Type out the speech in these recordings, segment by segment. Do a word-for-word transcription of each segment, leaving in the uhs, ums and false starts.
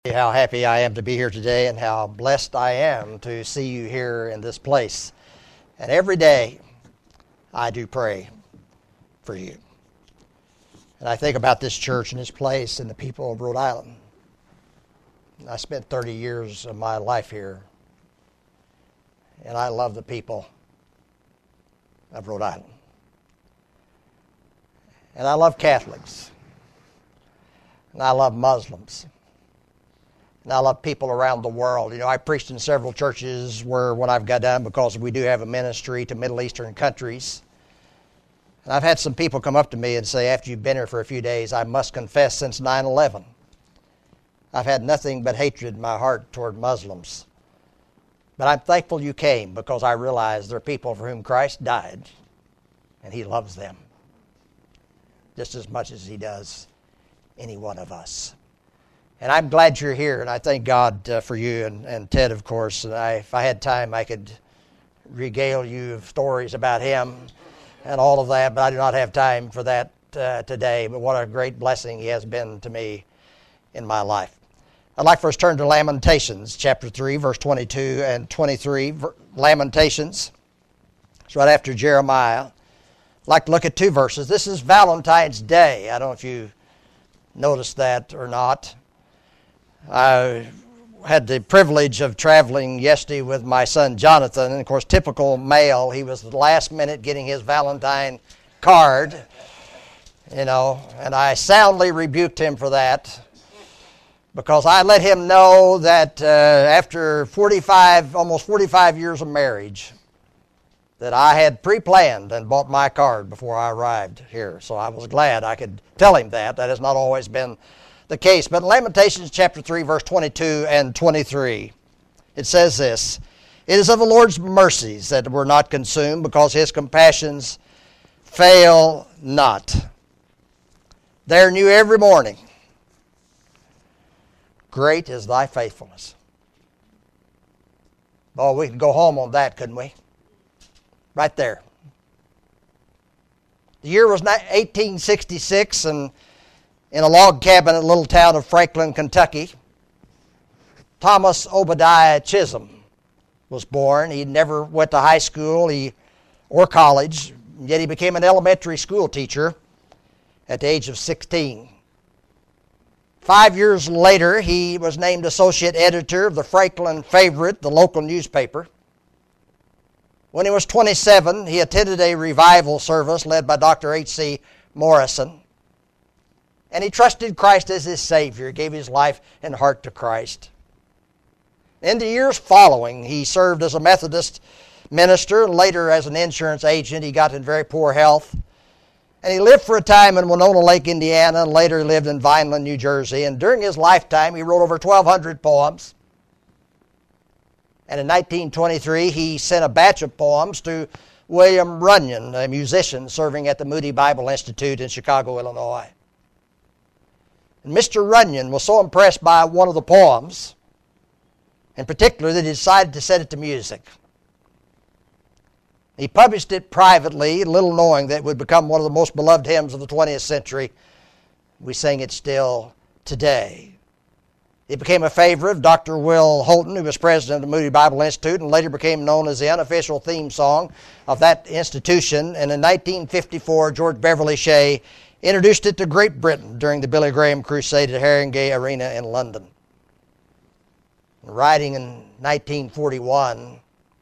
How happy I am to be here today and how blessed I am to see you here in this place. And every day I do pray for you. And I think about this church and this place and the people of Rhode Island. I spent thirty years of my life here. And I love the people of Rhode Island. And I love Catholics. And I love Muslims. And I love people around the world. You know, I preached in several churches where when I've got done, because we do have a ministry to Middle Eastern countries. And I've had some people come up to me and say, after you've been here for a few days, I must confess since nine eleven, I've had nothing but hatred in my heart toward Muslims. But I'm thankful you came because I realize there are people for whom Christ died, and He loves them just as much as He does any one of us. And I'm glad you're here, and I thank God uh, for you and, and Ted, of course. And I, if I had time, I could regale you of stories about him and all of that, but I do not have time for that uh, today. But what a great blessing he has been to me in my life. I'd like for us to turn to Lamentations, chapter three, verse twenty-two and twenty-three. Lamentations. It's right after Jeremiah. I'd like to look at two verses. This is Valentine's Day. I don't know if you noticed that or not. I had the privilege of traveling yesterday with my son Jonathan, and of course, typical male, he was the last minute getting his Valentine card, you know, and I soundly rebuked him for that because I let him know that uh, after forty-five, almost forty-five years of marriage, that I had pre-planned and bought my card before I arrived here. So I was glad I could tell him that. That has not always been the case. But in Lamentations chapter three, verse twenty-two and twenty-three, it says this: "It is of the Lord's mercies that we're not consumed, because His compassions fail not. They are new every morning. Great is thy faithfulness." Oh, we could go home on that, couldn't we? Right there. The year was eighteen sixty-six, and in a log cabin in the little town of Franklin, Kentucky, Thomas Obadiah Chisholm was born. He never went to high school he, or college, yet he became an elementary school teacher at the age of sixteen. Five years later, he was named associate editor of the Franklin Favorite, the local newspaper. When he was twenty-seven, he attended a revival service led by Doctor H C Morrison. And he trusted Christ as his Savior, gave his life and heart to Christ. In the years following, he served as a Methodist minister, and later as an insurance agent. He got in very poor health. And he lived for a time in Winona Lake, Indiana, and later lived in Vineland, New Jersey. And during his lifetime, he wrote over twelve hundred poems. And in nineteen twenty-three, he sent a batch of poems to William Runyon, a musician serving at the Moody Bible Institute in Chicago, Illinois. And Mister Runyon was so impressed by one of the poems, in particular, that he decided to set it to music. He published it privately, little knowing that it would become one of the most beloved hymns of the twentieth century. We sing it still today. It became a favorite of Doctor Will Houghton, who was president of the Moody Bible Institute, and later became known as the unofficial theme song of that institution. And in nineteen fifty-four, George Beverly Shea introduced it to Great Britain during the Billy Graham Crusade at Haringey Arena in London. Writing in nineteen forty-one,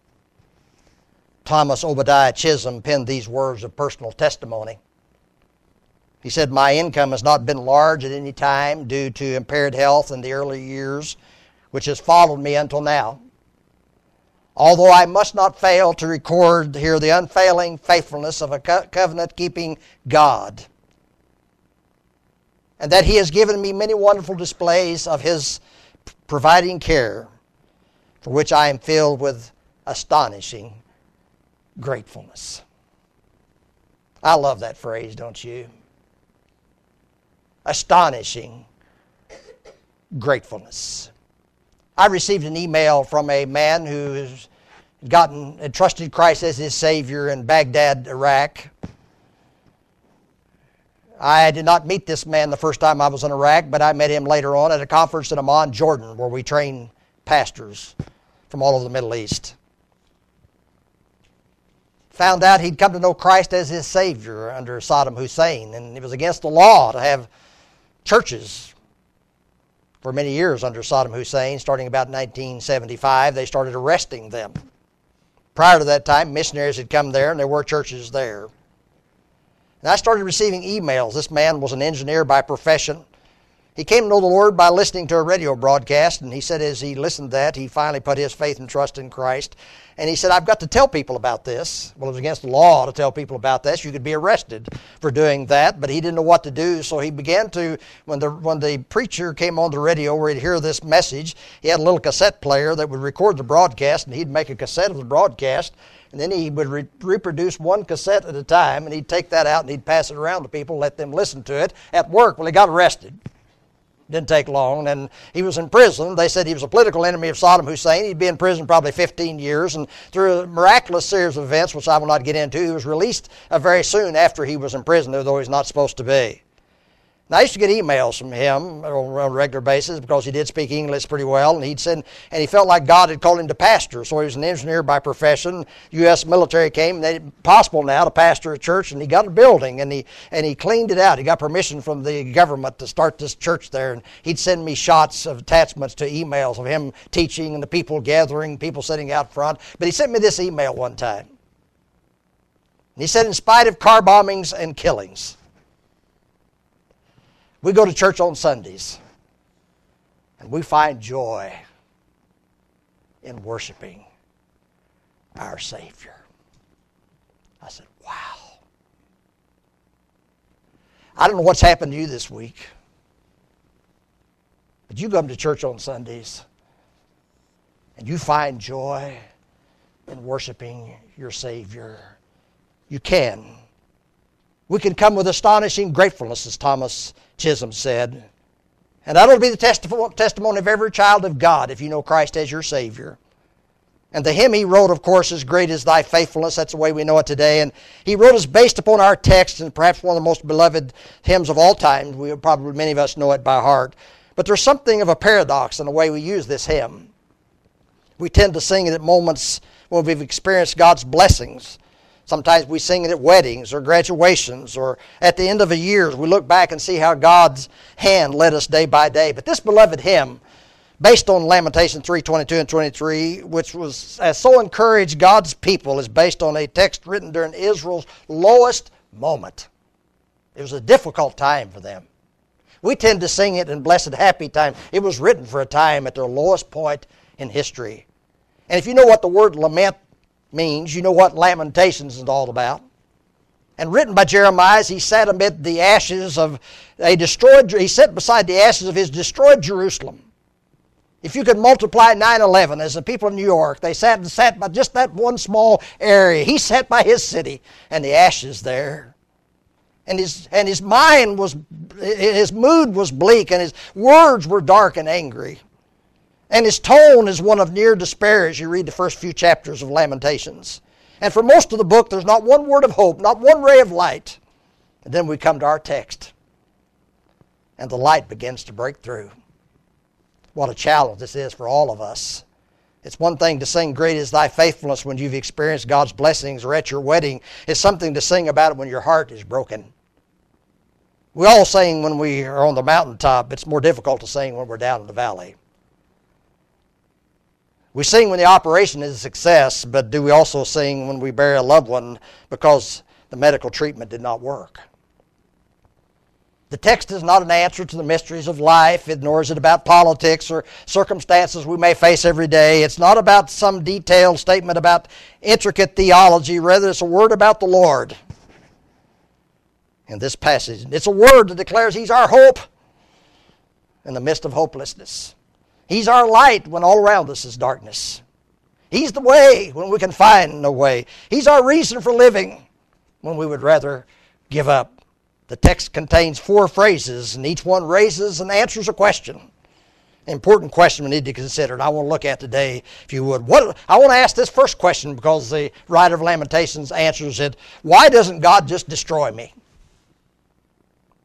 Thomas Obadiah Chisholm penned these words of personal testimony. He said, "My income has not been large at any time due to impaired health in the early years, which has followed me until now. Although I must not fail to record here the unfailing faithfulness of a co- covenant-keeping God, and that He has given me many wonderful displays of His providing care, for which I am filled with astonishing gratefulness." I love that phrase, don't you? Astonishing gratefulness. I received an email from a man who has gotten and trusted Christ as his Savior in Baghdad, Iraq. I did not meet this man the first time I was in Iraq, but I met him later on at a conference in Amman, Jordan, where we train pastors from all over the Middle East. Found out he'd come to know Christ as his Savior under Saddam Hussein, and it was against the law to have churches for many years under Saddam Hussein. Starting about nineteen seventy-five, they started arresting them. Prior to that time, missionaries had come there, and there were churches there. And I started receiving emails. This man was an engineer by profession. He came to know the Lord by listening to a radio broadcast, and he said as he listened to that, he finally put his faith and trust in Christ. And he said, I've got to tell people about this. Well, it was against the law to tell people about this. You could be arrested for doing that, but he didn't know what to do, so he began to, when the when the preacher came on the radio where he'd hear this message, he had a little cassette player that would record the broadcast, and he'd make a cassette of the broadcast, and then he would re- reproduce one cassette at a time, and he'd take that out and he'd pass it around to people, let them listen to it at work. Well, he got arrested. Didn't take long, and he was in prison. They said he was a political enemy of Saddam Hussein. He'd be in prison probably fifteen years, and through a miraculous series of events, which I will not get into, he was released uh, very soon after he was in prison, though he's not supposed to be. Now, I used to get emails from him on a regular basis because he did speak English pretty well, and he'd send, and he felt like God had called him to pastor. So he was an engineer by profession. U S military came, and it's possible now to pastor a church, and he got a building, and he and he cleaned it out. He got permission from the government to start this church there, and he'd send me shots of attachments to emails of him teaching and the people gathering, people sitting out front. But he sent me this email one time. And he said, in spite of car bombings and killings, we go to church on Sundays, and we find joy in worshiping our Savior. I said, wow. I don't know what's happened to you this week, but you come to church on Sundays, and you find joy in worshiping your Savior. You can. We can come with astonishing gratefulness, as Thomas Chisholm said. And that will be the testimony of every child of God if you know Christ as your Savior. And the hymn he wrote, of course, is Great is Thy Faithfulness. That's the way we know it today. And he wrote us based upon our text, and perhaps one of the most beloved hymns of all time. We probably, many of us know it by heart. But there's something of a paradox in the way we use this hymn. We tend to sing it at moments when we've experienced God's blessings. Sometimes we sing it at weddings or graduations or at the end of a year. We look back and see how God's hand led us day by day. But this beloved hymn, based on Lamentations three, twenty-two and twenty-three, which was has so encouraged God's people, is based on a text written during Israel's lowest moment. It was a difficult time for them. We tend to sing it in blessed, happy time. It was written for a time at their lowest point in history. And if you know what the word lament means, you know what Lamentations is all about. And written by Jeremiah, he sat amid the ashes of a destroyed, he sat beside the ashes of his destroyed Jerusalem. If you could multiply nine eleven as the people of New York, they sat and sat by just that one small area. He sat by his city and the ashes there. And his, and his mind was, his mood was bleak, and his words were dark and angry. And his tone is one of near despair as you read the first few chapters of Lamentations. And for most of the book, there's not one word of hope, not one ray of light. And then we come to our text, and the light begins to break through. What a challenge this is for all of us. It's one thing to sing, Great is Thy Faithfulness, when you've experienced God's blessings or at your wedding. It's something to sing about it when your heart is broken. We all sing when we are on the mountaintop. It's more difficult to sing when we're down in the valley. We sing when the operation is a success, but do we also sing when we bury a loved one because the medical treatment did not work? The text is not an answer to the mysteries of life, nor is it about politics or circumstances we may face every day. It's not about some detailed statement about intricate theology. Rather, it's a word about the Lord in this passage. It's a word that declares He's our hope in the midst of hopelessness. He's our light when all around us is darkness. He's the way when we can find no way. He's our reason for living when we would rather give up. The text contains four phrases, and each one raises and answers a question. An important question we need to consider, and I want to look at today, if you would. What, I want to ask this first question because the writer of Lamentations answers it. Why doesn't God just destroy me?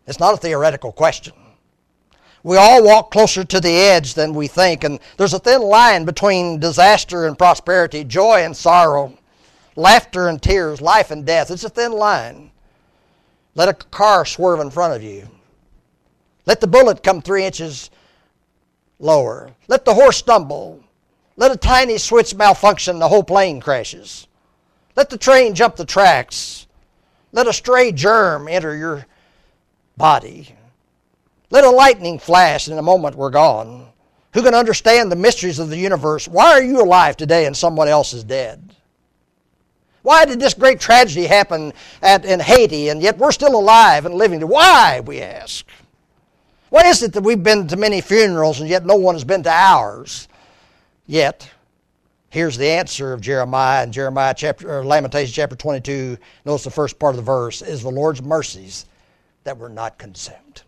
It's not a theoretical question. We all walk closer to the edge than we think, and there's a thin line between disaster and prosperity, joy and sorrow, laughter and tears, life and death. It's a thin line. Let a car swerve in front of you. Let the bullet come three inches lower. Let the horse stumble. Let a tiny switch malfunction, the whole plane crashes. Let the train jump the tracks. Let a stray germ enter your body. Let a lightning flash, and in a moment we're gone. Who can understand the mysteries of the universe? Why are you alive today and someone else is dead? Why did this great tragedy happen at, in Haiti, and yet we're still alive and living? Why, we ask? Why is it that we've been to many funerals and yet no one has been to ours? Yet, here's the answer of Jeremiah in Jeremiah chapter, or Lamentations chapter twenty-two. Notice the first part of the verse is the Lord's mercies that were not consumed.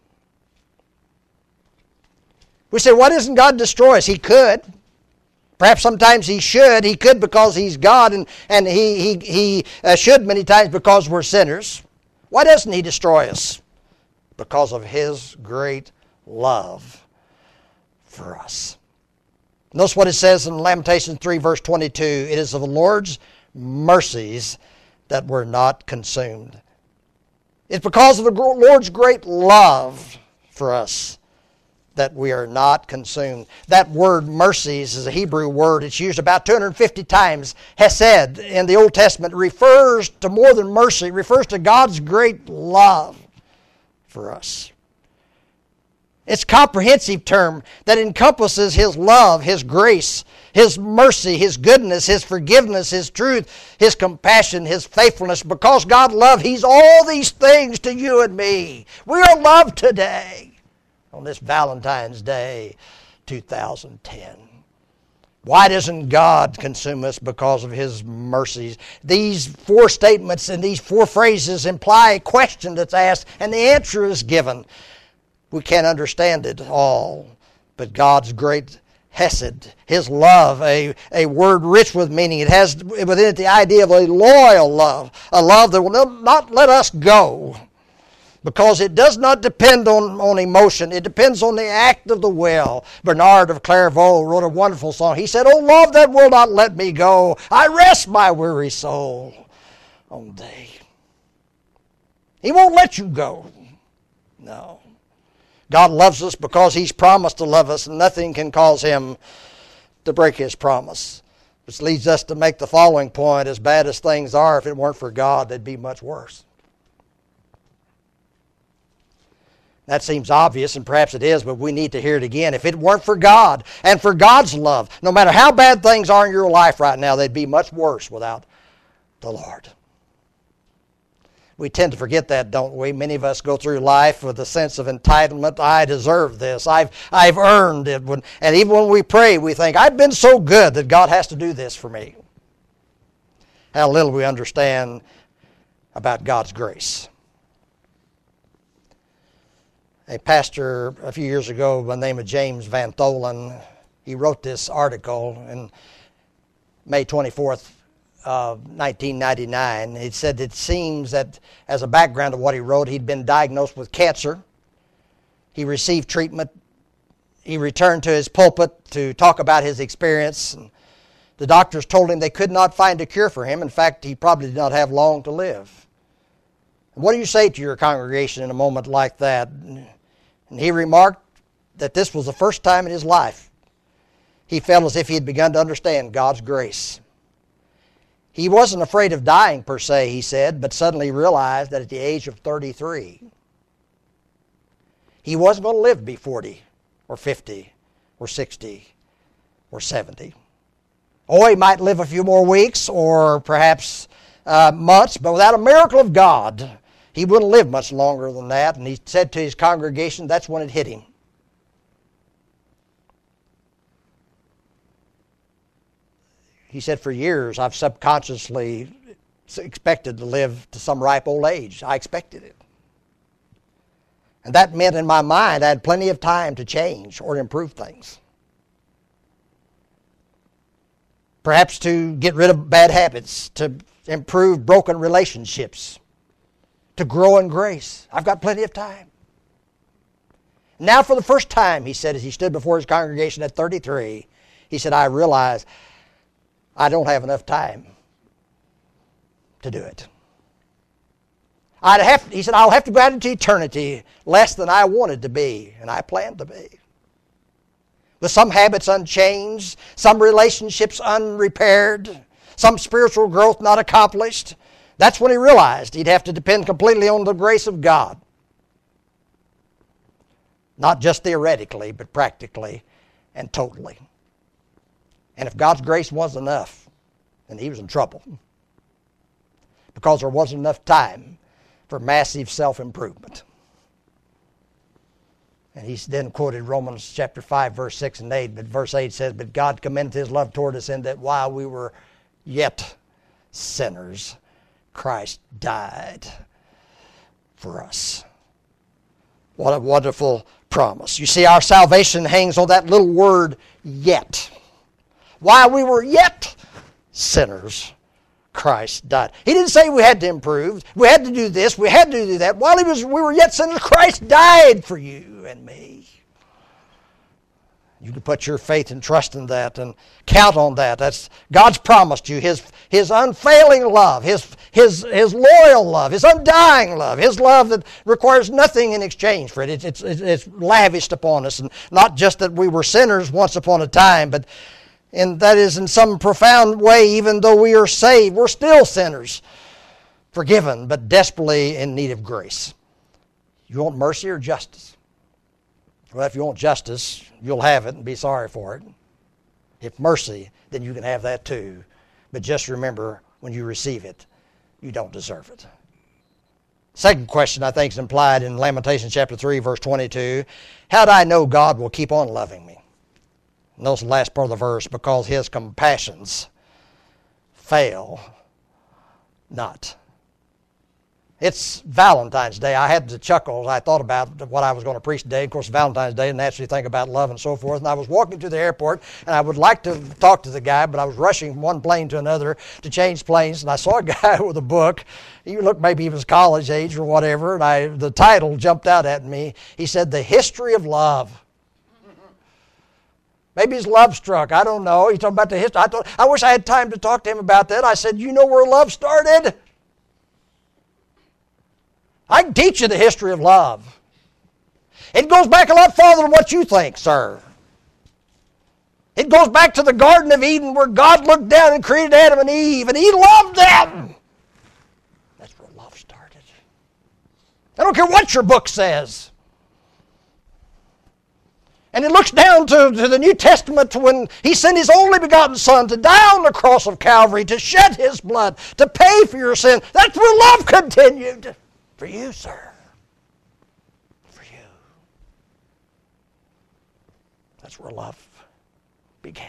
We say, why doesn't God destroy us? He could. Perhaps sometimes He should. He could because He's God, and, and He, he, he uh, should many times because we're sinners. Why doesn't He destroy us? Because of His great love for us. Notice what it says in Lamentations three, verse twenty-two. It is of the Lord's mercies that were not consumed. It's because of the Lord's great love for us that we are not consumed. That word mercies is a Hebrew word. It's used about two hundred fifty times. Hesed in the Old Testament refers to more than mercy. It refers to God's great love for us. It's a comprehensive term that encompasses His love, His grace, His mercy, His goodness, His forgiveness, His truth, His compassion, His faithfulness. Because God loved, He's all these things to you and me. We are loved today on this Valentine's Day two thousand ten. Why doesn't God consume us? Because of His mercies. These four statements and these four phrases imply a question that's asked, and the answer is given. We can't understand it all, but God's great hesed, His love, a, a word rich with meaning. It has within it the idea of a loyal love, a love that will not let us go, because it does not depend on, on emotion. It depends on the act of the will. Bernard of Clairvaux wrote a wonderful song. He said, "O love that will not let me go, I rest my weary soul on thee." He won't let you go. No. God loves us because He's promised to love us, and nothing can cause Him to break His promise. Which leads us to make the following point: as bad as things are, if it weren't for God, they'd be much worse. That seems obvious, and perhaps it is, but we need to hear it again. If it weren't for God and for God's love, no matter how bad things are in your life right now, they'd be much worse without the Lord. We tend to forget that, don't we? Many of us go through life with a sense of entitlement. I deserve this. I've, I've earned it. And even when we pray, we think, I've been so good that God has to do this for me. How little we understand about God's grace. A pastor a few years ago by the name of James Van Tholen, he wrote this article on May twenty-fourth, Uh, nineteen ninety-nine. He said it seems that, as a background of what he wrote, he'd been diagnosed with cancer. He received treatment. He returned to his pulpit to talk about his experience. And the doctors told him they could not find a cure for him. In fact, he probably did not have long to live. What do you say to your congregation in a moment like that? And he remarked that this was the first time in his life he felt as if he had begun to understand God's grace. He wasn't afraid of dying per se, he said, but suddenly realized that at the age of thirty-three, he wasn't going to live to be forty or fifty or sixty or seventy. Or he might live a few more weeks or perhaps uh, months, but without a miracle of God, he wouldn't live much longer than that. And he said to his congregation, that's when it hit him. He said, for years, I've subconsciously expected to live to some ripe old age. I expected it. And that meant in my mind I had plenty of time to change or improve things. Perhaps to get rid of bad habits, to improve broken relationships, to grow in grace. I've got plenty of time. Now for the first time, he said, as he stood before his congregation at thirty-three, he said, I realize I don't have enough time to do it. I'd have, he said, I'll have to go out into eternity less than I wanted to be, and I planned to be. With some habits unchanged, some relationships unrepaired, some spiritual growth not accomplished. That's when he realized he'd have to depend completely on the grace of God. Not just theoretically, but practically and totally. And if God's grace wasn't enough, then he was in trouble. Because there wasn't enough time for massive self-improvement. And he then quoted Romans chapter five, verse six and eight. But verse eight says, But God commended his love toward us in that while we were yet sinners, Christ died for us. What a wonderful promise. You see, our salvation hangs on that little word, yet. While we were yet sinners, Christ died. He didn't say we had to improve. We had to do this. We had to do that. While he was, we were yet sinners, Christ died for you and me. You can put your faith and trust in that and count on that. That's God's promise to you. His, his unfailing love, his, his, his loyal love, His undying love, His love that requires nothing in exchange for it. It's, it's, it's lavished upon us. And not just that we were sinners once upon a time, but and that is in some profound way, even though we are saved, we're still sinners, forgiven, but desperately in need of grace. You want mercy or justice? Well, if you want justice, you'll have it and be sorry for it. If mercy, then you can have that too. But just remember, when you receive it, you don't deserve it. Second question, I think, is implied in Lamentations chapter three, verse twenty-two. How do I know God will keep on loving me? Notice the last part of the verse, because his compassions fail not. It's Valentine's Day. I had the chuckles. I thought about what I was going to preach today. Of course, Valentine's Day, and naturally think about love and so forth. And I was walking to the airport, and I would like to talk to the guy, but I was rushing from one plane to another to change planes, and I saw a guy with a book. He looked maybe he was college age or whatever, and I the title jumped out at me. He said, The History of Love. Maybe he's love struck. I don't know. He's talking about the history. I, thought, I wish I had time to talk to him about that. I said, you know where love started? I can teach you the history of love. It goes back a lot farther than what you think, sir. It goes back to the Garden of Eden where God looked down and created Adam and Eve, and he loved them. That's where love started. I don't care what your book says. And it looks down to, to the New Testament when he sent his only begotten Son to die on the cross of Calvary, to shed his blood, to pay for your sin. That's where love continued. For you, sir. For you. That's where love began.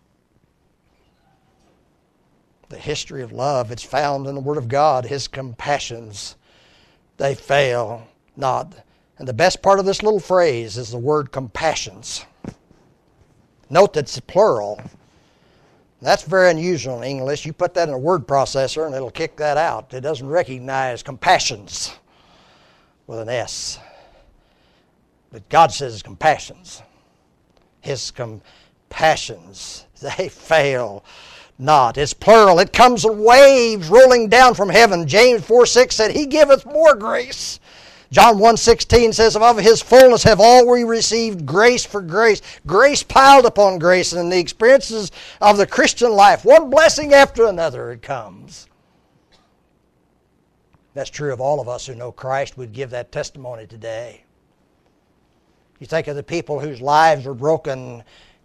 The history of love, it's found in the Word of God. His compassions, they fail not. And the best part of this little phrase is the word compassions. Note that it's plural. That's very unusual in English. You put that in a word processor and it'll kick that out. It doesn't recognize compassions with an S. But God says compassions. His compassions, they fail not. It's plural. It comes in waves rolling down from heaven. James four six said, He giveth more grace. John one sixteen says, Of his fullness have all we received grace for grace. Grace piled upon grace. And in the experiences of the Christian life, one blessing after another, it comes. That's true of all of us who know Christ. We'd give that testimony today. You think of the people whose lives were broken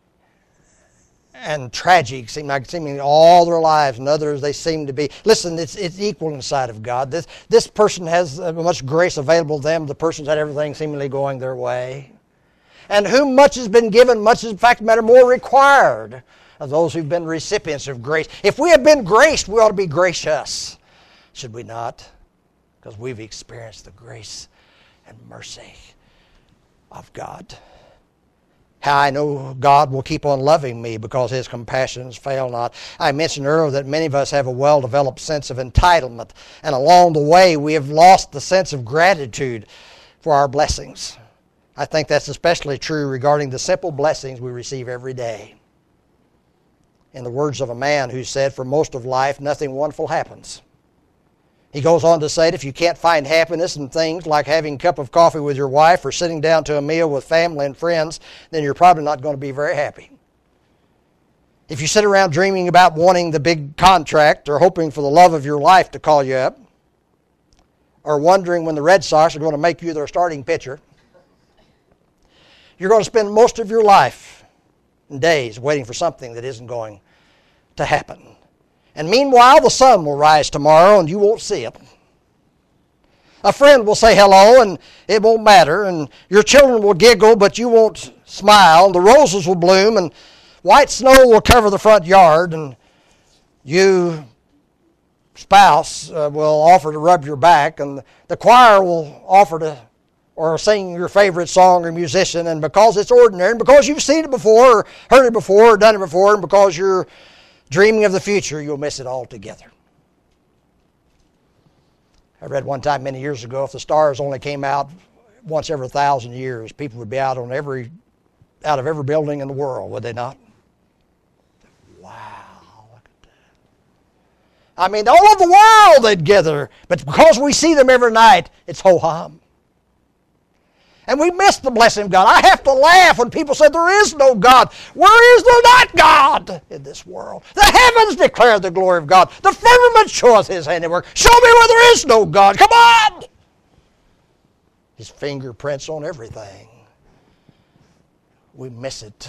and tragic, seem like seemingly all their lives, and others they seem to be. Listen, it's it's equal inside of God. This this person has much grace available to them. The person's had everything seemingly going their way. And whom much has been given, much is in fact matter more required of those who've been recipients of grace. If we have been graced, we ought to be gracious, should we not? Because we've experienced the grace and mercy of God. How I know God will keep on loving me because His compassions fail not. I mentioned earlier that many of us have a well-developed sense of entitlement, and along the way we have lost the sense of gratitude for our blessings. I think that's especially true regarding the simple blessings we receive every day. In the words of a man who said, for most of life, nothing wonderful happens. He goes on to say that if you can't find happiness in things like having a cup of coffee with your wife or sitting down to a meal with family and friends, then you're probably not going to be very happy. If you sit around dreaming about wanting the big contract or hoping for the love of your life to call you up, or wondering when the Red Sox are going to make you their starting pitcher, you're going to spend most of your life and days waiting for something that isn't going to happen. And meanwhile, the sun will rise tomorrow and you won't see it. A friend will say hello and it won't matter, and your children will giggle but you won't smile. The roses will bloom and white snow will cover the front yard, and you, spouse, uh, will offer to rub your back, and the choir will offer to or sing your favorite song or musician, and because it's ordinary, and because you've seen it before, or heard it before, or done it before, and because you're dreaming of the future, you'll miss it altogether. I read one time many years ago, if the stars only came out once every thousand years, people would be out on every out of every building in the world, would they not? Wow, look at that. I mean, all over the world they'd gather, but because we see them every night, it's ho-hum. And we miss the blessing of God. I have to laugh when people say there is no God. Where is there not God in this world? The heavens declare the glory of God. The firmament showeth His handiwork. Show me where there is no God. Come on! His fingerprints on everything. We miss it.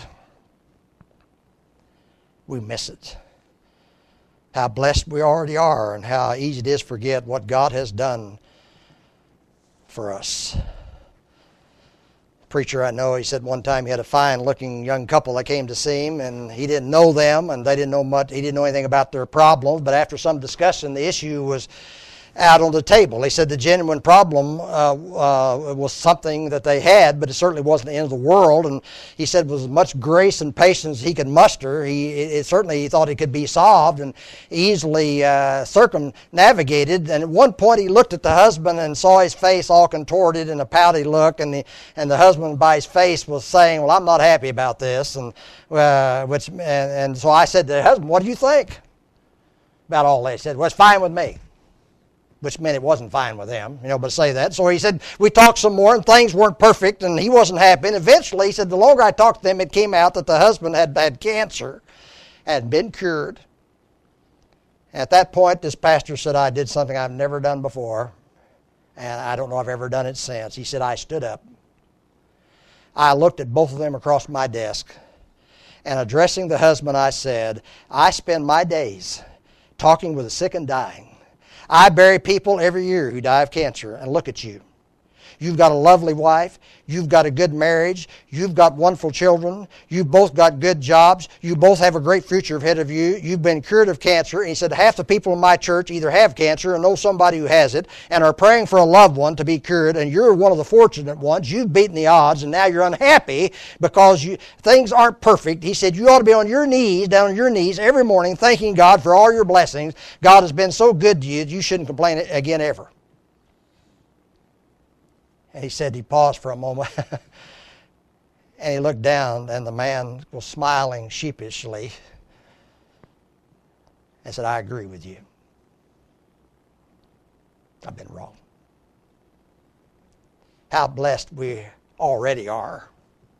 We miss it. How blessed we already are, and how easy it is to forget what God has done for us. Preacher I know, he said one time he had a fine-looking young couple that came to see him, and he didn't know them, and they didn't know much. He didn't know anything about their problems. But after some discussion, the issue was out on the table. He said the genuine problem uh, uh, was something that they had, but it certainly wasn't the end of the world. And he said with as much grace and patience he could muster, he it, it certainly he thought it could be solved and easily uh, circumnavigated. And at one point he looked at the husband and saw his face all contorted in a pouty look, and the and the husband by his face was saying, "Well, I'm not happy about this." And uh, which and, and so I said to the husband, "What do you think about all this?" He said, "Well, it's fine with me." Which meant it wasn't fine with him, you know, but say that. So he said, we talked some more, and things weren't perfect, and he wasn't happy. And eventually, he said, the longer I talked to them, it came out that the husband had had cancer, had been cured. At that point, this pastor said, I did something I've never done before, and I don't know if I've ever done it since. He said, I stood up. I looked at both of them across my desk, and addressing the husband, I said, I spend my days talking with the sick and dying. I bury people every year who die of cancer, and look at you. You've got a lovely wife. You've got a good marriage. You've got wonderful children. You've both got good jobs. You both have a great future ahead of you. You've been cured of cancer. And he said, half the people in my church either have cancer or know somebody who has it and are praying for a loved one to be cured, and you're one of the fortunate ones. You've beaten the odds, and now you're unhappy because you, things aren't perfect. He said, you ought to be on your knees, down on your knees every morning, thanking God for all your blessings. God has been so good to you, you shouldn't complain again ever. And he said he paused for a moment, and he looked down, and the man was smiling sheepishly and said, I agree with you. I've been wrong. How blessed we already are.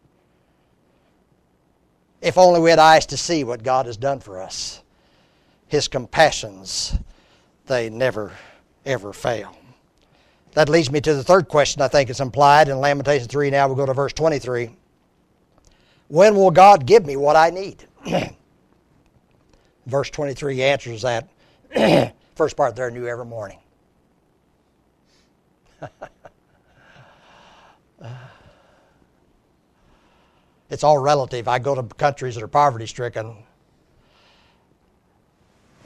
If only we had eyes to see what God has done for us. His compassions, they never, ever fail. That leads me to the third question I think is implied in Lamentations three. Now we'll go to verse twenty-three. When will God give me what I need? Verse twenty-three answers that. First part there, new every morning. It's all relative. I go to countries that are poverty-stricken,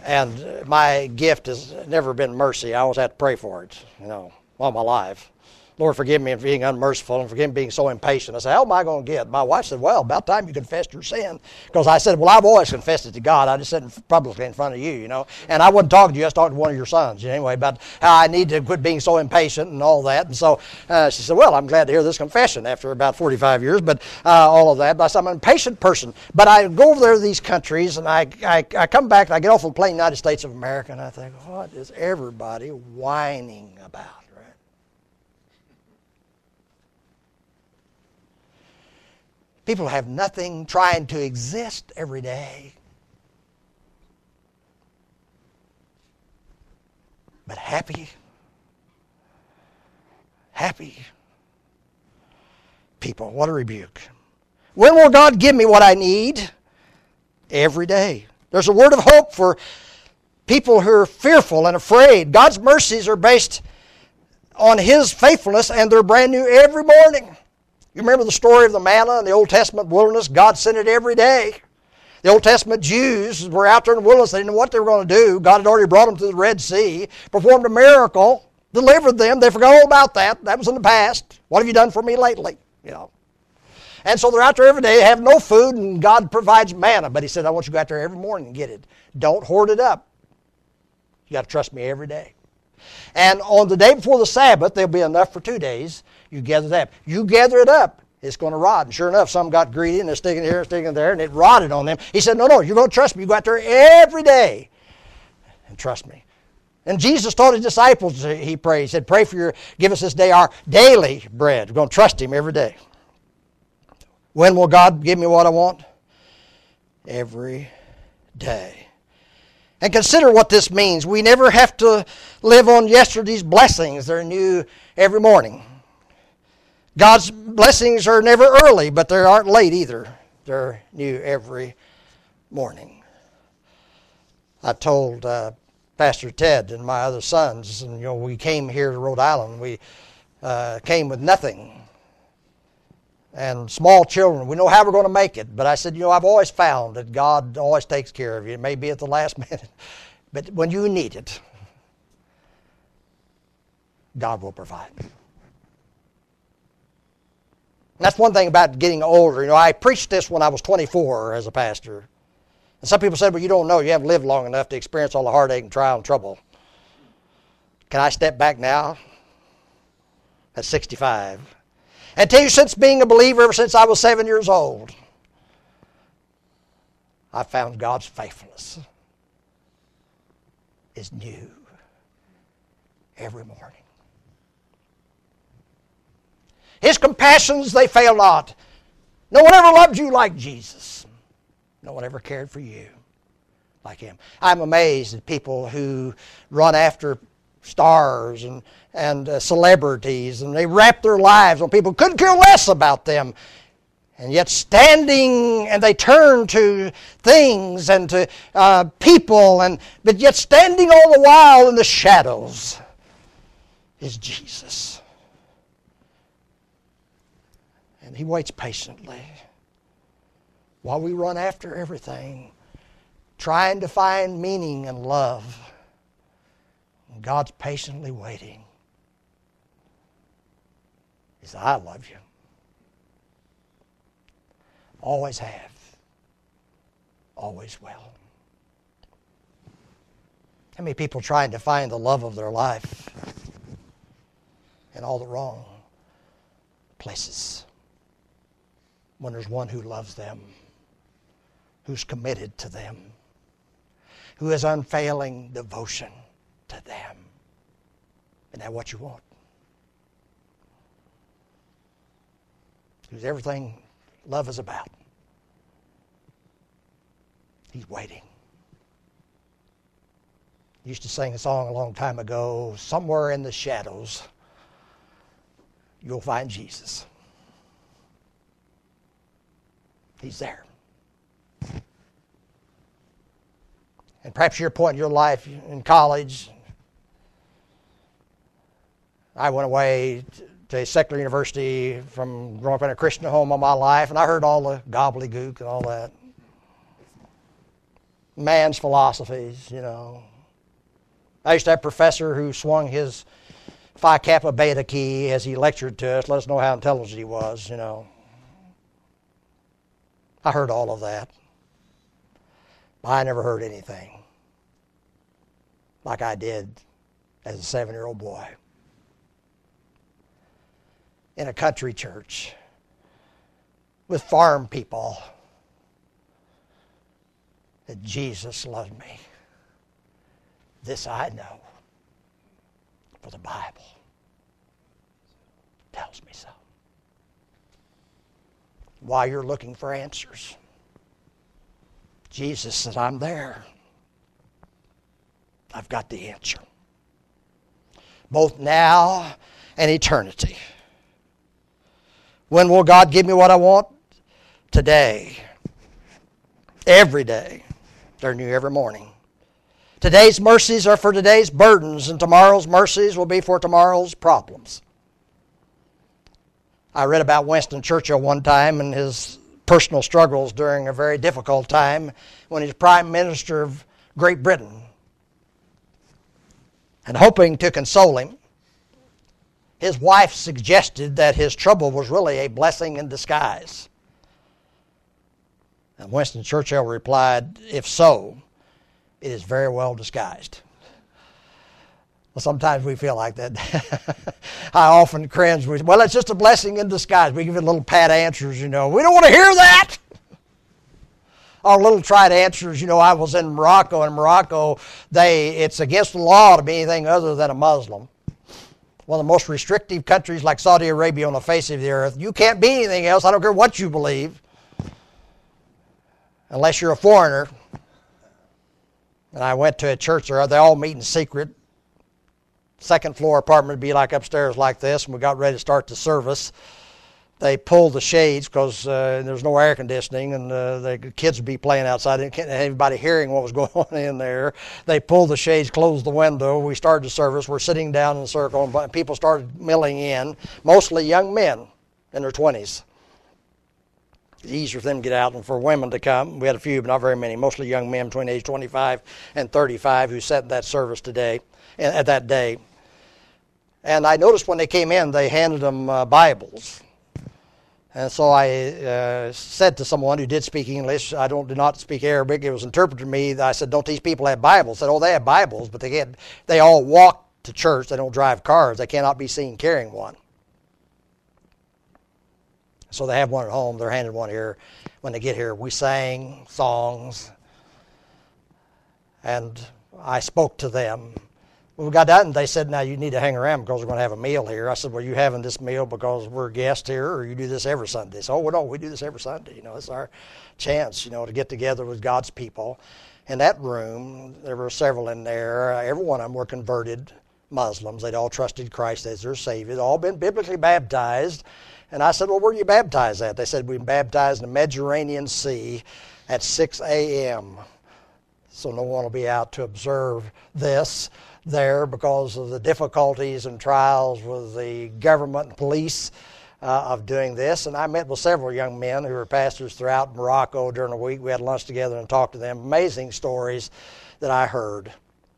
and my gift has never been mercy. I always have to pray for it, you know, all my life. Lord, forgive me for being unmerciful and forgive me for being so impatient. I said, how am I going to get? My wife said, well, about time you confessed your sin. Because I said, well, I've always confessed it to God. I just said it publicly in front of you, you know. And I wasn't talking to you. I was talking to one of your sons, anyway, about how I need to quit being so impatient and all that. And so uh, she said, well, I'm glad to hear this confession after about forty-five years, but uh, all of that. But I said, I'm an impatient person. But I go over there to these countries, and I, I, I come back, and I get off the plane, United States of America, and I think, what is everybody whining about? People have nothing, trying to exist every day. But happy, happy people. What a rebuke. When will God give me what I need? Every day. There's a word of hope for people who are fearful and afraid. God's mercies are based on His faithfulness, and they're brand new every morning. You remember the story of the manna in the Old Testament wilderness? God sent it every day. The Old Testament Jews were out there in the wilderness. They didn't know what they were going to do. God had already brought them to the Red Sea, performed a miracle, delivered them. They forgot all about that. That was in the past. What have you done for me lately? You know. And so they're out there every day. They have no food, and God provides manna. But He said, I want you to go out there every morning and get it. Don't hoard it up. You got to trust me every day. And on the day before the Sabbath, there'll be enough for two days. You gather that. You gather it up, it's going to rot. And sure enough, some got greedy and they're sticking here, sticking there, and it rotted on them. He said, no, no, you're going to trust me. You go out there every day and trust me. And Jesus taught His disciples, He prayed. He said, pray for your, give us this day our daily bread. We're going to trust Him every day. When will God give me what I want? Every day. And consider what this means. We never have to live on yesterday's blessings. They're new every morning. God's blessings are never early, but they aren't late either. They're new every morning. I told uh, Pastor Ted and my other sons, and you know, we came here to Rhode Island. We uh, came with nothing. And small children, we know how we're going to make it. But I said, you know, I've always found that God always takes care of you. It may be at the last minute, but when you need it, God will provide. And that's one thing about getting older. You know, I preached this when I was twenty-four as a pastor. And some people said, well, you don't know. You haven't lived long enough to experience all the heartache and trial and trouble. Can I step back now? At sixty-five. And tell you, since being a believer, ever since I was seven years old, I found God's faithfulness is new every morning. His compassions, they fail not. No one ever loved you like Jesus. No one ever cared for you like Him. I'm amazed at people who run after stars and, and uh, celebrities, and they wrap their lives on people who couldn't care less about them. And yet standing, and they turn to things and to uh, people, and but yet standing all the while in the shadows is Jesus. And He waits patiently while we run after everything, trying to find meaning and love. And God's patiently waiting. He said, I love you. Always have. Always will. How many people trying to find the love of their life in all the wrong places, when there's one who loves them, who's committed to them, who has unfailing devotion to them. Isn't that what you want? Who's everything love is about. He's waiting. Used to sing a song a long time ago, somewhere in the shadows, you'll find Jesus. He's there. And perhaps your point in your life in college, I went away to a secular university from growing up in a Christian home all my life, and I heard all the gobbledygook and all that. Man's philosophies, you know. I used to have a professor who swung his Phi Kappa Beta Key as he lectured to us, let us know how intelligent he was, you know. I heard all of that. But I never heard anything like I did as a seven-year-old boy in a country church with farm people that Jesus loved me. This I know, for the Bible tells me so. While you're looking for answers, Jesus said, I'm there. I've got the answer. Both now and eternity. When will God give me what I want? Today. Every day. They're new every morning. Today's mercies are for today's burdens, and tomorrow's mercies will be for tomorrow's problems. I read about Winston Churchill one time and his personal struggles during a very difficult time when he was Prime Minister of Great Britain. And hoping to console him, his wife suggested that his trouble was really a blessing in disguise. And Winston Churchill replied, if so, it is very well disguised. Well, sometimes we feel like that. I often cringe. With, well, it's just a blessing in disguise. We give it little pat answers, you know. We don't want to hear that. Or little trite answers. You know, I was in Morocco. In Morocco, they it's against the law to be anything other than a Muslim. One of the most restrictive countries like Saudi Arabia on the face of the earth. You can't be anything else. I don't care what you believe. Unless you're a foreigner. And I went to a church there. They all meet in secret. Second floor apartment would be like upstairs like this, and we got ready to start the service. They pulled the shades because uh, there was no air conditioning, and uh, the kids would be playing outside. They didn't have anybody hearing what was going on in there. They pulled the shades, closed the window. We started the service. We're sitting down in a circle, and people started milling in, mostly young men in their twenties. It's easier for them to get out than for women to come. We had a few, but not very many, mostly young men between age twenty-five and thirty-five who sat in that service today, at that day. And I noticed when they came in, they handed them uh, Bibles. And so I uh, said to someone who did speak English, I don't do not speak Arabic. It was interpreted to me. I said, "Don't these people have Bibles?" I said, "Oh, they have Bibles, but they can't. They all walk to church. They don't drive cars. They cannot be seen carrying one." So they have one at home. They're handed one here. When they get here, we sang songs, and I spoke to them. When we got done, they said, "Now you need to hang around because we're going to have a meal here." I said, "Well, you having this meal because we're guests here, or you do this every Sunday?" They said, "Oh, well, no, we do this every Sunday. You know, it's our chance, you know, to get together with God's people." In that room, there were several in there. Every one of them were converted Muslims. They'd all trusted Christ as their Savior. They'd all been biblically baptized. And I said, "Well, where are you baptized at?" They said, "We baptized in the Mediterranean Sea at six a.m. So no one will be out to observe this there because of the difficulties and trials with the government and police uh, of doing this." And I met with several young men who were pastors throughout Morocco during the week. We had lunch together and talked to them. Amazing stories that I heard.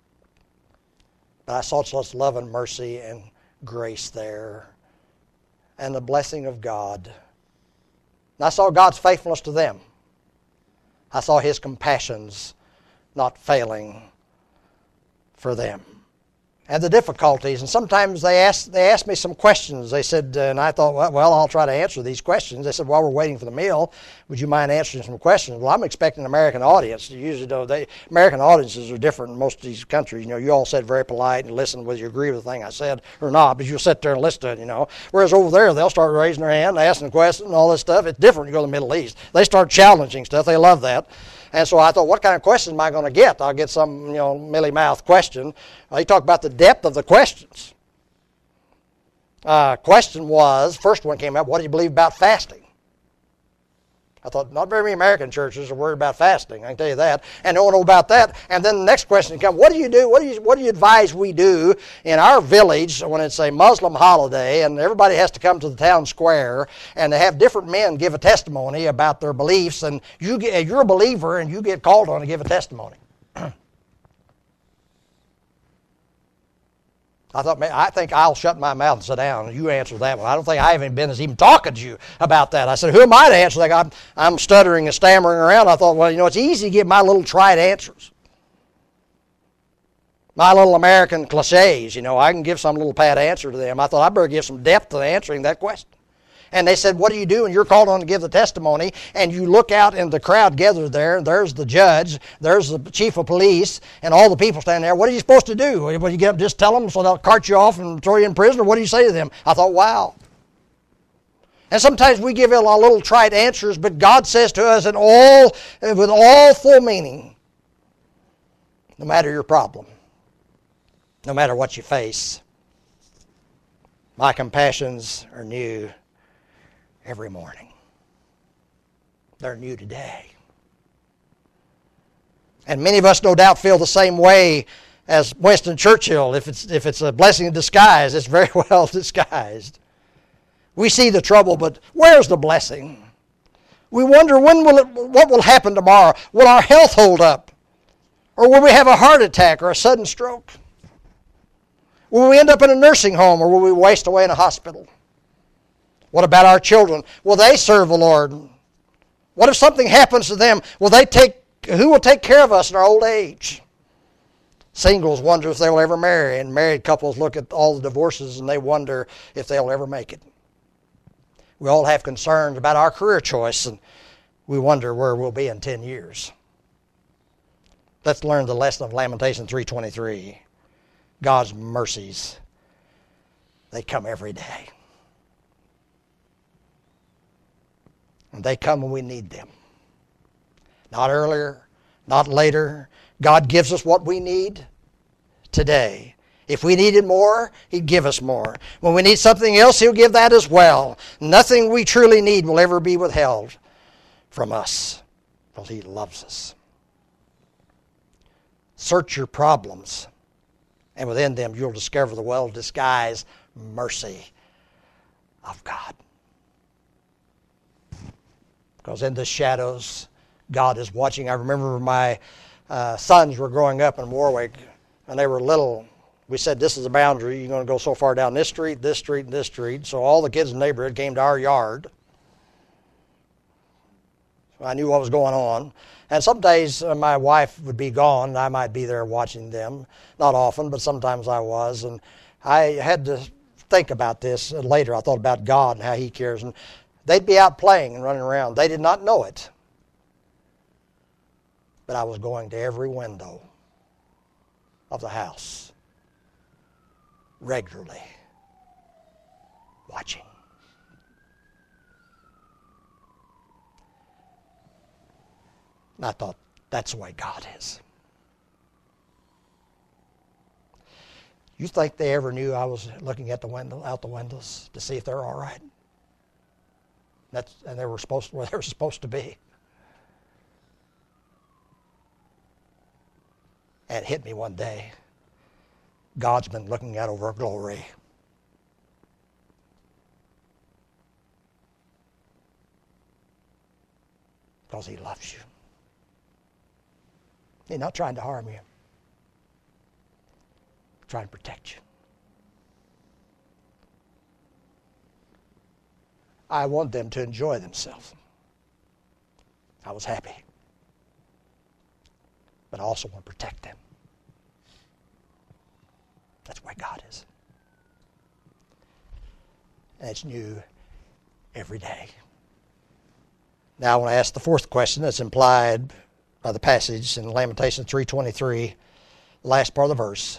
But I saw such love and mercy and grace there and the blessing of God. And I saw God's faithfulness to them. I saw His compassions not failing for them. And the difficulties. And sometimes they asked, they asked me some questions. They said, uh, and I thought, well, well, I'll try to answer these questions. They said, while we're waiting for the meal, would you mind answering some questions? Well, I'm expecting an American audience. You usually know they, American audiences are different in most of these countries. You know, you all said very polite and listen whether you agree with the thing I said or not, but you'll sit there and listen to it, you know. Whereas over there, they'll start raising their hand, asking questions and all this stuff. It's different. You go to the Middle East. They start challenging stuff. They love that. And so I thought, what kind of questions am I going to get? I'll get some, you know, mealy-mouthed question. Uh, he talked about the depth of the questions. Uh, question was, first one came up, what do you believe about fasting? I thought, not very many American churches are worried about fasting, I can tell you that, and don't know about that. And then the next question comes, what do you do, what do you, what do you advise we do in our village when it's a Muslim holiday and everybody has to come to the town square and they have different men give a testimony about their beliefs, and you get, you're a believer and you get called on to give a testimony. I thought, man, I think I'll shut my mouth and sit down, and you answer that one. I don't think I have any business even talking to you about that. I said, who am I to answer that? I'm, I'm stuttering and stammering around. I thought, well, you know, it's easy to give my little trite answers. My little American cliches, you know, I can give some little pat answer to them. I thought I'd better give some depth to answering that question. And they said, what do you do when you're called on to give the testimony, and you look out and the crowd gathered there, and there's the judge, there's the chief of police, and all the people standing there. What are you supposed to do? Will you get up and just tell them so they'll cart you off and throw you in prison, or what do you say to them? I thought, wow. And sometimes we give a little trite answers, but God says to us in all, with all full meaning, no matter your problem, no matter what you face, my compassions are new every morning. They're new today. And many of us no doubt feel the same way as Winston Churchill. If it's, if it's a blessing in disguise, it's very well disguised. We see the trouble, but where's the blessing? We wonder when will it, what will happen tomorrow? Will our health hold up? Or will we have a heart attack or a sudden stroke? Will we end up in a nursing home, or will we waste away in a hospital? What about our children? Will they serve the Lord? What if something happens to them? Will they take? Who will take care of us in our old age? Singles wonder if they'll ever marry, and married couples look at all the divorces and they wonder if they'll ever make it. We all have concerns about our career choice, and we wonder where we'll be in ten years. Let's learn the lesson of Lamentation three twenty-three. God's mercies, they come every day. And they come when we need them. Not earlier, not later. God gives us what we need today. If we needed more, He'd give us more. When we need something else, He'll give that as well. Nothing we truly need will ever be withheld from us, because He loves us. Search your problems, and within them you'll discover the well-disguised mercy of God. Because in the shadows, God is watching. I remember my uh, sons were growing up in Warwick, and they were little. We said, this is the boundary. You're going to go so far down this street, this street, and this street. So all the kids in the neighborhood came to our yard. So I knew what was going on. And some days uh, my wife would be gone, and I might be there watching them. Not often, but sometimes I was. And I had to think about this later. I thought about God and how He cares. And they'd be out playing and running around. They did not know it. But I was going to every window of the house regularly, watching. And I thought, that's the way God is. You think they ever knew I was looking at the window, out the windows to see if they're all right? That's, and they were supposed to, where they were supposed to be. And it hit me one day. God's been looking out over glory. Because He loves you. He's not trying to harm you. He's trying to protect you. I want them to enjoy themselves. I was happy. But I also want to protect them. That's the way God is. And it's new every day. Now I want to ask the fourth question that's implied by the passage in Lamentation three twenty-three, the last part of the verse.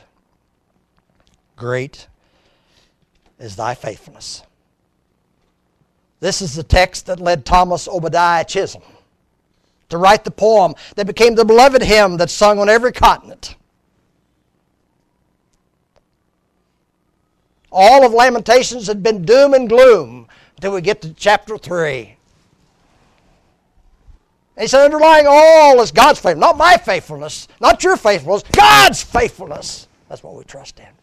Great is thy faithfulness. This is the text that led Thomas Obadiah Chisholm to write the poem that became the beloved hymn that's sung on every continent. All of Lamentations had been doom and gloom until we get to chapter three. And he said, underlying all is God's faithfulness. Not my faithfulness, not your faithfulness, God's faithfulness. That's what we trust in.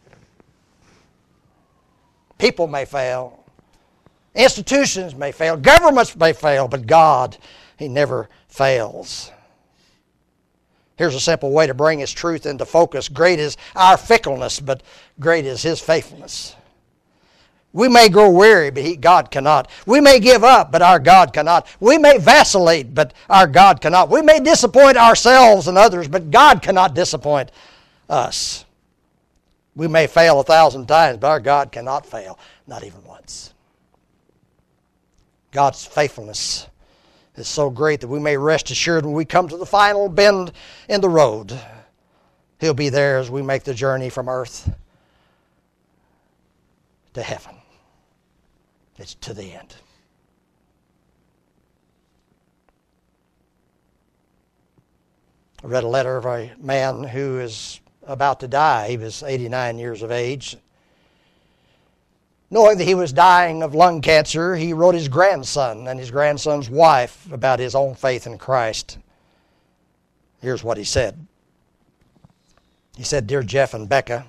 People may fail. Institutions may fail. Governments may fail. But God, He never fails. Here's a simple way to bring His truth into focus. Great is our fickleness, but great is His faithfulness. We may grow weary, but he, God cannot. We may give up, but our God cannot. We may vacillate, but our God cannot. We may disappoint ourselves and others, but God cannot disappoint us. We may fail a thousand times, but our God cannot fail, not even once. God's faithfulness is so great that we may rest assured when we come to the final bend in the road, He'll be there as we make the journey from earth to heaven. It's to the end. I read a letter of a man who is about to die. He was eighty-nine years of age. Knowing that he was dying of lung cancer, he wrote his grandson and his grandson's wife about his own faith in Christ. Here's what he said. He said, "Dear Jeff and Becca,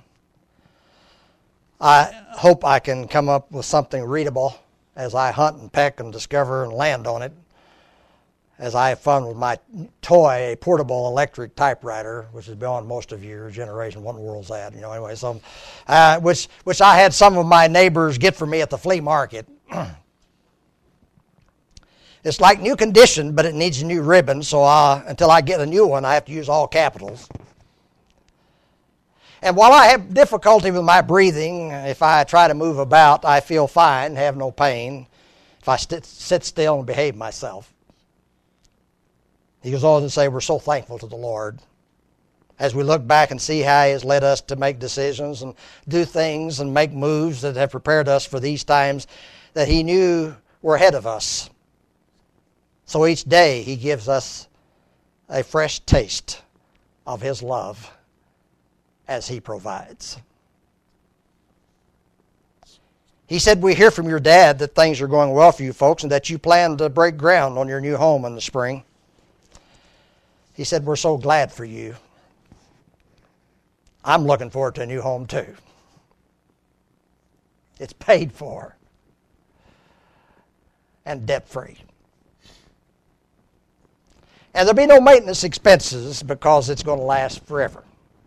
I hope I can come up with something readable as I hunt and peck and discover and land on it, as I have fun with my toy, a portable electric typewriter, which is beyond most of your generation. What in the world's that? You know, anyway, so, uh, which, which I had some of my neighbors get for me at the flea market. It's like new condition, but it needs a new ribbon, so I, until I get a new one, I have to use all capitals. And while I have difficulty with my breathing, if I try to move about, I feel fine, have no pain, if I st- sit still and behave myself." He goes on to say, we're so thankful to the Lord as we look back and see how He has led us to make decisions and do things and make moves that have prepared us for these times that He knew were ahead of us. So each day He gives us a fresh taste of His love as He provides. He said, "We hear from your dad that things are going well for you folks and that you plan to break ground on your new home in the spring." He said, "We're so glad for you. I'm looking forward to a new home too. It's paid for and debt-free. And there'll be no maintenance expenses because it's going to last forever."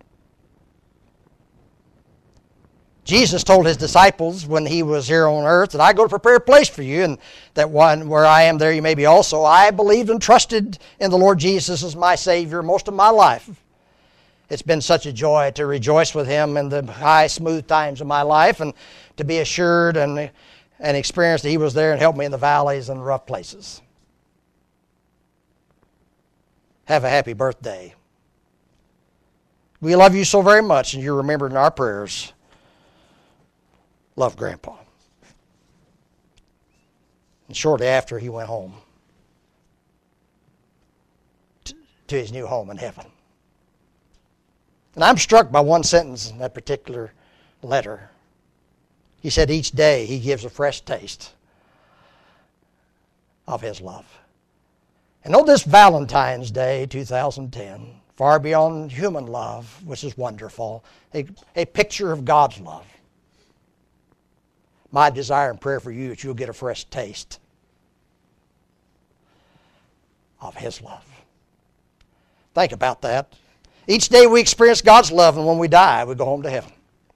Jesus told His disciples when He was here on earth that I go to prepare a place for you, and that one where I am there you may be also. I believed and trusted in the Lord Jesus as my Savior most of my life. It's been such a joy to rejoice with Him in the high, smooth times of my life, and to be assured and, and experience that He was there and helped me in the valleys and the rough places. Have a happy birthday. We love you so very much, and you're remembered in our prayers. Love, Grandpa. And shortly after, he went home to, to his new home in heaven. And I'm struck by one sentence in that particular letter. He said each day He gives a fresh taste of His love. And on this Valentine's Day, two thousand ten, far beyond human love, which is wonderful, a, a picture of God's love. My desire and prayer for you is that you'll get a fresh taste of His love. Think about that. Each day we experience God's love, and when we die, we go home to heaven.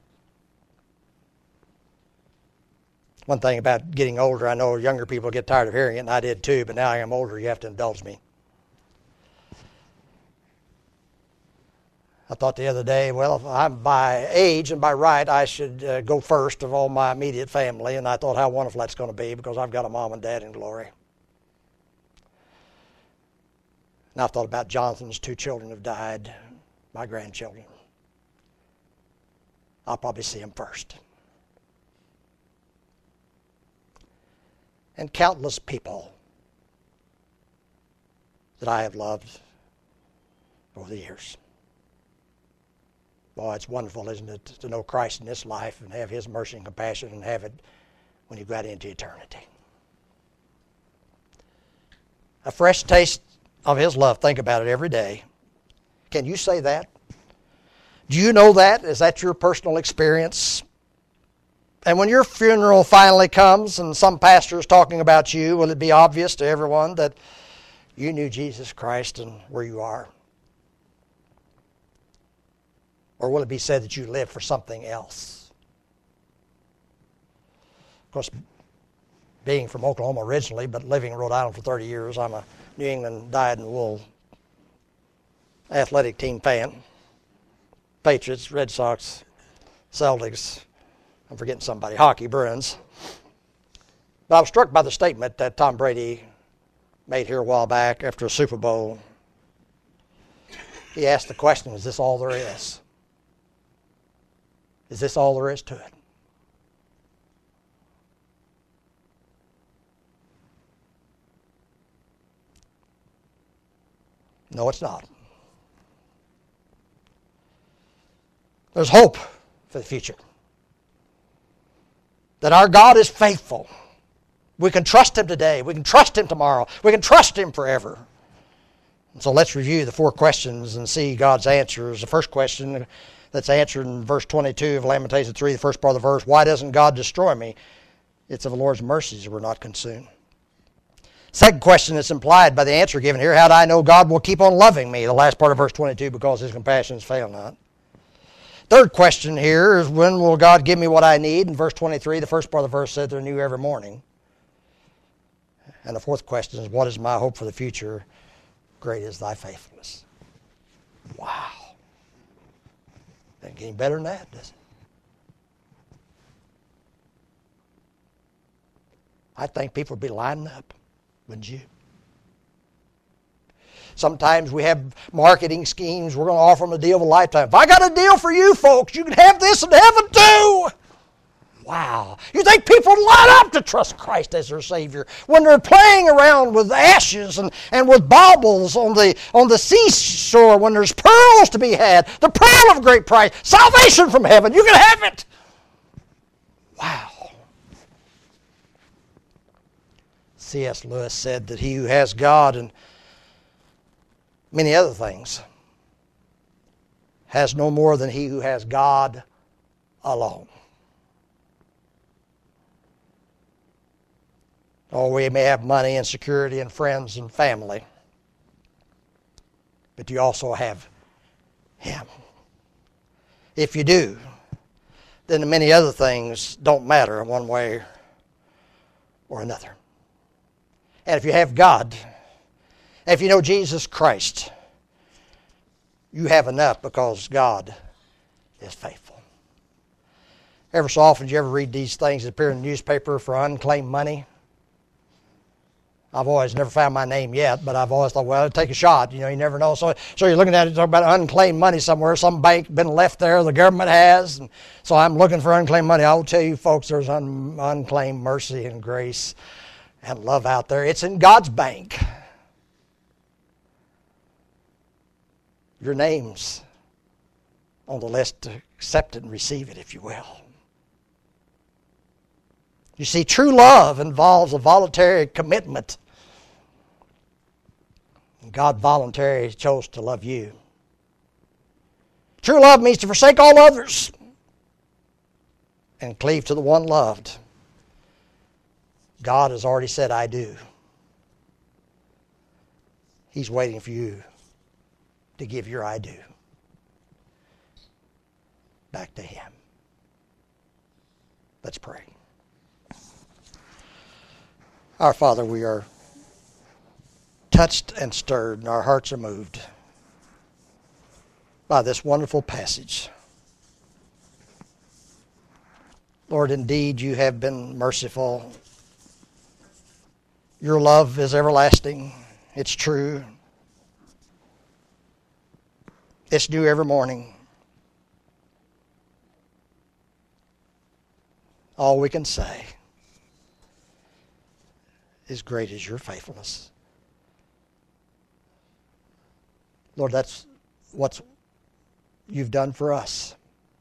One thing about getting older, I know younger people get tired of hearing it, and I did too, but now I am older, you have to indulge me. I thought the other day, well, if I'm by age and by right, I should uh, go first of all my immediate family. And I thought how wonderful that's going to be because I've got a mom and dad in glory. And I've thought about Jonathan's two children have died, my grandchildren. I'll probably see them first. And countless people that I have loved over the years. Boy, it's wonderful, isn't it, to know Christ in this life and have His mercy and compassion and have it when you go out into eternity. A fresh taste of His love. Think about it every day. Can you say that? Do you know that? Is that your personal experience? And when your funeral finally comes and some pastor is talking about you, will it be obvious to everyone that you knew Jesus Christ and where you are? Or will it be said that you live for something else? Of course, being from Oklahoma originally, but living in Rhode Island for thirty years, I'm a New England dyed-in-the-wool athletic team fan. Patriots, Red Sox, Celtics, I'm forgetting somebody, hockey, Bruins. But I was struck by the statement that Tom Brady made here a while back after a Super Bowl. He asked the question, is this all there is? Is this all there is to it? No, it's not. There's hope for the future. That our God is faithful. We can trust Him today. We can trust Him tomorrow. We can trust Him forever. And so let's review the four questions and see God's answers. The first question that's answered in verse twenty-two of Lamentations three, the first part of the verse, why doesn't God destroy me? It's of the Lord's mercies we're not consumed. Second question that's implied by the answer given here, how do I know God will keep on loving me? The last part of verse twenty-two, because His compassions fail not. Third question here is, when will God give me what I need? In verse twenty-three, the first part of the verse said they're new every morning. And the fourth question is, what is my hope for the future? Great is thy faithfulness. Wow. Doesn't get any better than that, does it? I think people would be lining up, wouldn't you? Sometimes we have marketing schemes. We're going to offer them a deal of a lifetime. If I got a deal for you folks, you can have this in heaven too. Wow. You think people would line up to trust Christ as their Savior when they're playing around with ashes and, and with baubles on the, on the seashore when there's pearls to be had, the pearl of great price, salvation from heaven. You can have it. Wow. C S Lewis said that he who has God and many other things has no more than he who has God alone. Oh, we may have money and security and friends and family, but you also have Him. If you do, then the many other things don't matter one way or another. And if you have God, and if you know Jesus Christ, you have enough because God is faithful. Ever so often, do you ever read these things that appear in the newspaper for unclaimed money? I've always never found my name yet, but I've always thought, well, I'll take a shot. You know, you never know. So, so you're looking at it, talking about unclaimed money somewhere. Some bank been left there, the government has. And so I'm looking for unclaimed money. I will tell you, folks, there's un, unclaimed mercy and grace and love out there. It's in God's bank. Your name's on the list to accept it and receive it, if you will. You see, true love involves a voluntary commitment. God voluntarily chose to love you. True love means to forsake all others and cleave to the one loved. God has already said, I do. He's waiting for you to give your I do back to Him. Let's pray. Our Father, we are touched and stirred, and our hearts are moved by this wonderful passage. Lord, indeed, you have been merciful. Your love is everlasting. It's true. It's new every morning. All we can say is, great is your faithfulness. Lord, that's what you've done for us.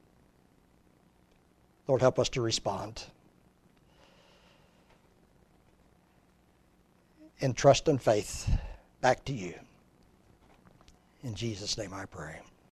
Lord, help us to respond in trust and faith back to you. In Jesus' name I pray.